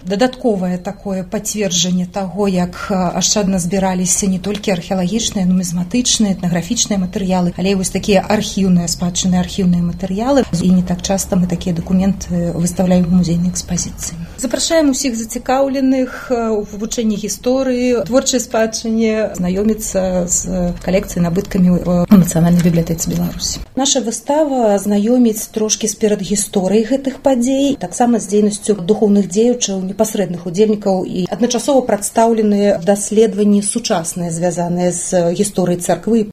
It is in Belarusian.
дадатковае такое пацверджанне таго, як ашчадна збіраліся не толькі археалагічныя, нумізматычныя, этнаграфічныя матэрыялы, але і вось такія архіўныя спадчыны, архіўныя матэрыялы. І не так часта мы такія дакументы выставляем у музейнай экспазіцыі. Запрашаем усіх зацікаўленых у вывучэнні гісторыі, творчай спадчыне, знаёміцца з калекцыяй набыткамі ў Нацыянальнай бібліятэцы Беларусі. Наша выстава знаёміць трошкі з перадгісторыяй гэтых падзей, таксама з дзейнасцю духоўных дзеячаў, непасрэдных удзельнікаў і адначасова прадстаўленыя даследаванні сучасныя, звязаныя з гісторыяй царквы.